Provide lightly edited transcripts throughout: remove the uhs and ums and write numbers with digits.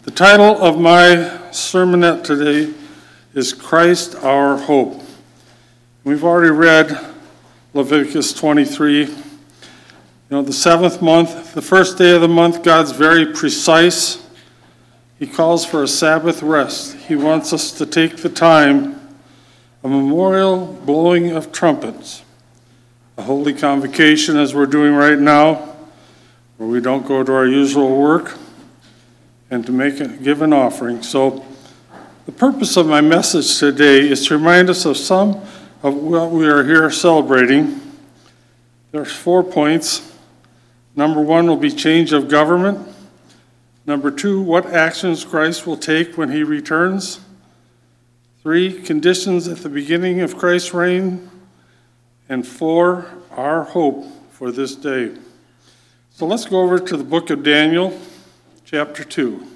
The title of my sermonette today is Christ Our Hope. We've already read Leviticus 23. The seventh month, the first day of the month, God's very precise. He calls for a Sabbath rest. He wants us to take the time, a memorial blowing of trumpets, a holy convocation as we're doing right now, where we don't go to our usual work, and to give an offering. So the purpose of my message today is to remind us of some of what we are here celebrating. There's 4 points. Number 1 will be change of government. Number 2, what actions Christ will take when he returns. 3, conditions at the beginning of Christ's reign. And 4, our hope for this day. So let's go over to the book of Daniel, chapter 2.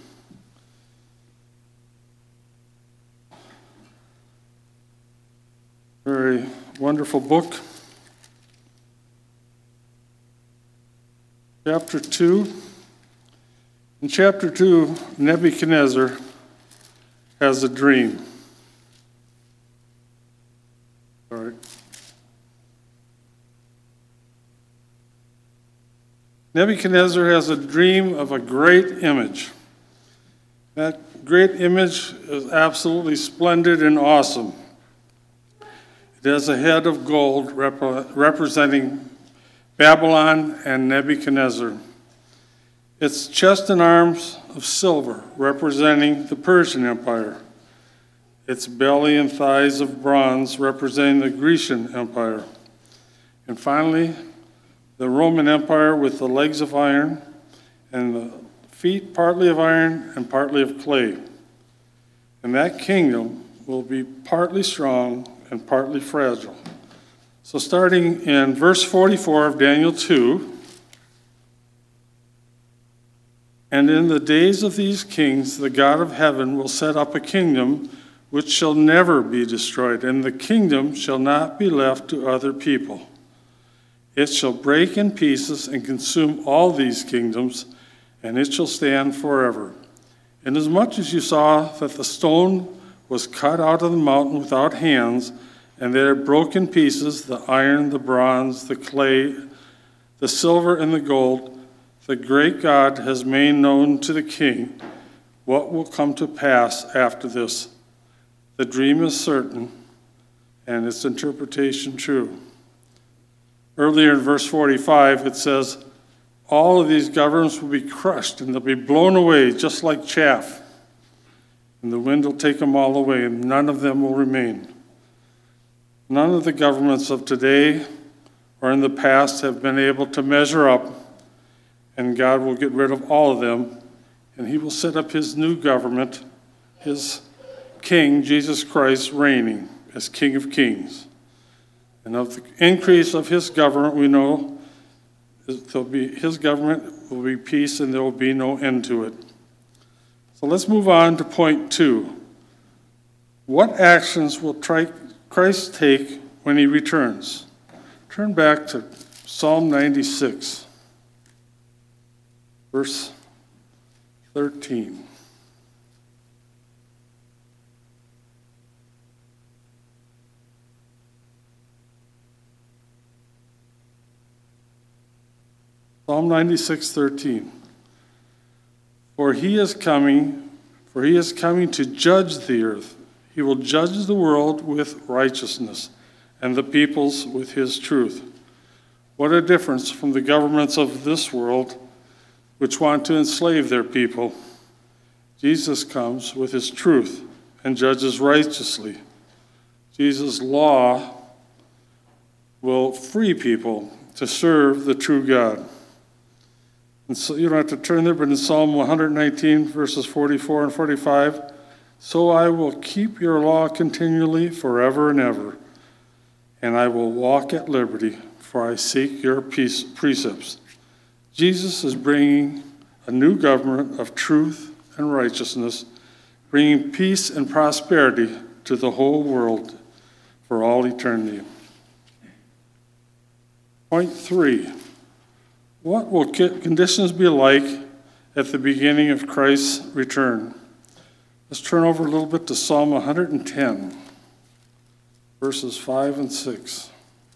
Very wonderful book. Chapter 2. In chapter 2, Nebuchadnezzar has a dream. All right. Nebuchadnezzar has a dream of a great image. That great image is absolutely splendid and awesome. It has a head of gold representing Babylon and Nebuchadnezzar. Its chest and arms of silver representing the Persian Empire. Its belly and thighs of bronze representing the Grecian Empire. And finally, the Roman Empire with the legs of iron and the feet partly of iron and partly of clay. And that kingdom will be partly strong and partly fragile. So starting in verse 44 of Daniel 2, and in the days of these kings, the God of heaven will set up a kingdom which shall never be destroyed, and the kingdom shall not be left to other people. It shall break in pieces and consume all these kingdoms, and it shall stand forever. Inasmuch as you saw that the stone was cut out of the mountain without hands, and that it broke in pieces the iron, the bronze, the clay, the silver, and the gold, the great God has made known to the king what will come to pass after this. The dream is certain, and its interpretation true. Earlier in verse 45, it says, all of these governments will be crushed, and they'll be blown away just like chaff. And the wind will take them all away, and none of them will remain. None of the governments of today or in the past have been able to measure up, and God will get rid of all of them, and he will set up his new government, his King, Jesus Christ, reigning as King of Kings. And of the increase of his government, we know his government will be peace, and there will be no end to it. So let's move on to point 2. What actions will Christ take when he returns? Turn back to Psalm 96, verse 13. Psalm 96:13. For he is coming to judge the earth. He will judge the world with righteousness, and the peoples with his truth. What a difference from the governments of this world, which want to enslave their people. Jesus comes with his truth and judges righteously. Jesus' law will free people to serve the true God. And so you don't have to turn there, but in Psalm 119, verses 44 and 45, so I will keep your law continually forever and ever, and I will walk at liberty, for I seek your precepts. Jesus is bringing a new government of truth and righteousness, bringing peace and prosperity to the whole world for all eternity. Point 3. What will conditions be like at the beginning of Christ's return. Let's turn over a little bit to Psalm 110, verses 5 and 6.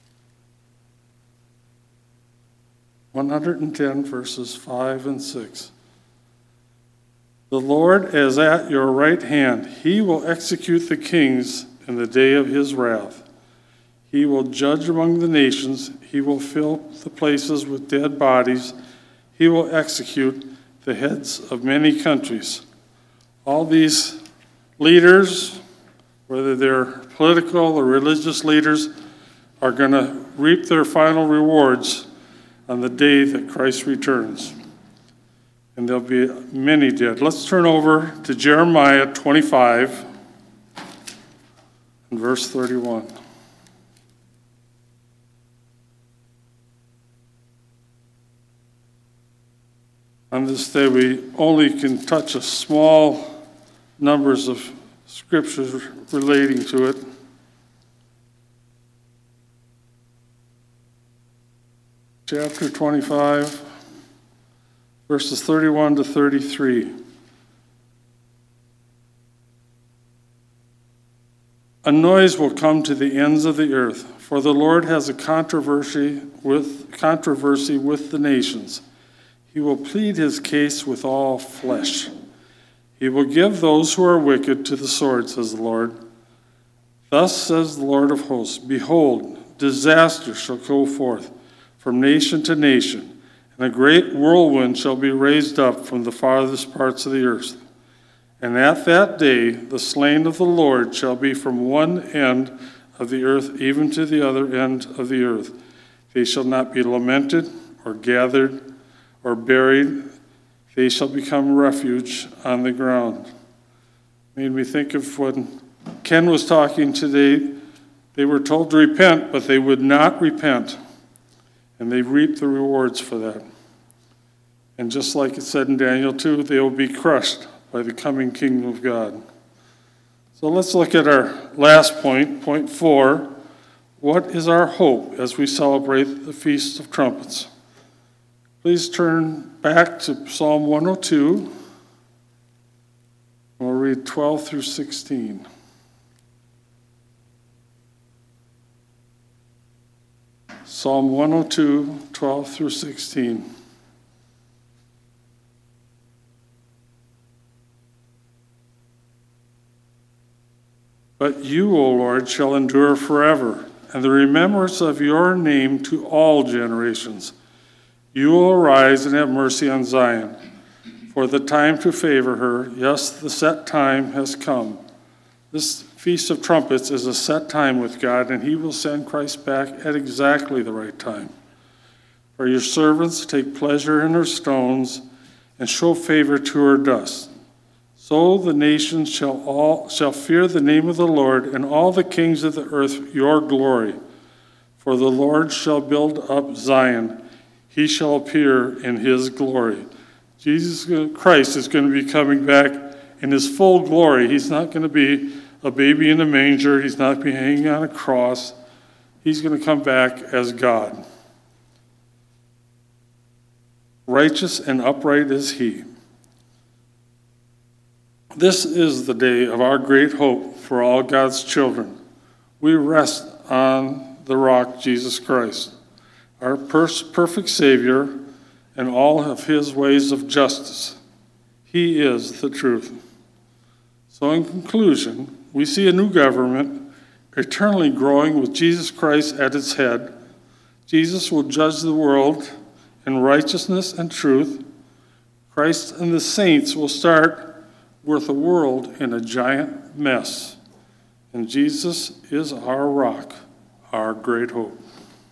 110, verses 5 and 6. The Lord is at your right hand. He will execute the kings in the day of his wrath. He will judge among the nations. He will fill the places with dead bodies. He will execute the heads of many countries. All these leaders, whether they're political or religious leaders, are going to reap their final rewards on the day that Christ returns. And there'll be many dead. Let's turn over to Jeremiah 25 and verse 31. On this day, we only can touch a small numbers of scriptures relating to it. Chapter 25, verses 31 to 33. A noise will come to the ends of the earth, for the Lord has a controversy with the nations. He will plead his case with all flesh. He will give those who are wicked to the sword, says the Lord. Thus says the Lord of hosts, behold, disaster shall go forth from nation to nation, and a great whirlwind shall be raised up from the farthest parts of the earth. And at that day the slain of the Lord shall be from one end of the earth even to the other end of the earth. They shall not be lamented or gathered or buried. They shall become refuge on the ground. Made me think of when Ken was talking today. They were told to repent, but they would not repent. And they reaped the rewards for that. And just like it said in Daniel 2, they will be crushed by the coming kingdom of God. So let's look at our last point, point 4. What is our hope as we celebrate the Feast of Trumpets? Please turn back to Psalm 102. We'll read 12 through 16. Psalm 102, 12 through 16. But you, O Lord, shall endure forever, and the remembrance of your name to all generations. You will arise and have mercy on Zion, for the time to favor her, yes, the set time has come. This Feast of Trumpets is a set time with God, and he will send Christ back at exactly the right time. For your servants take pleasure in her stones and show favor to her dust. So the nations shall fear the name of the Lord, and all the kings of the earth your glory. For the Lord shall build up Zion. He shall appear in his glory. Jesus Christ is going to be coming back in his full glory. He's not going to be a baby in a manger. He's not going to be hanging on a cross. He's going to come back as God. Righteous and upright is he. This is the day of our great hope for all God's children. We rest on the rock, Jesus Christ, our perfect Savior, and all of his ways of justice. He is the truth. So in conclusion, we see a new government eternally growing with Jesus Christ at its head. Jesus will judge the world in righteousness and truth. Christ and the saints will start with the world in a giant mess. And Jesus is our rock, our great hope.